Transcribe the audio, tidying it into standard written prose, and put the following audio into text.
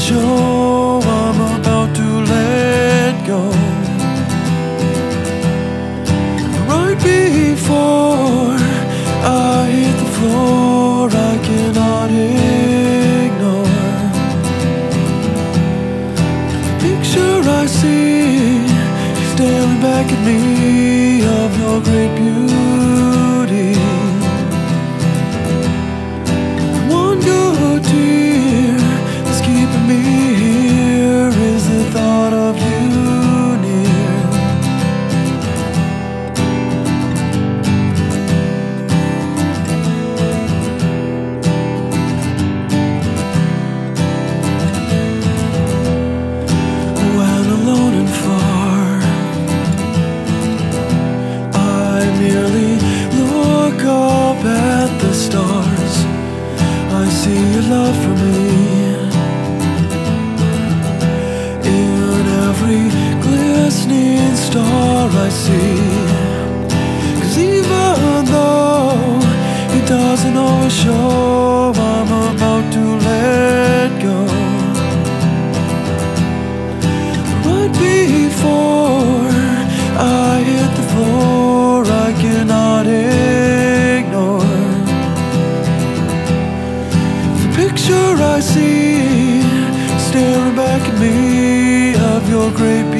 show I'm about to let go. Right before I hit the floor, I cannot ignore the picture I see staring back at me of your great beauty. One good tear that's keeping me here is the thought of you near. When alone and far, I merely look up at the stars. I see your love for me in every glistening star I see. 'Cause even though it doesn't always show, I'm about to let go. Right before I hit the floor, I cannot ignore the picture I see staring back at me of your great beauty.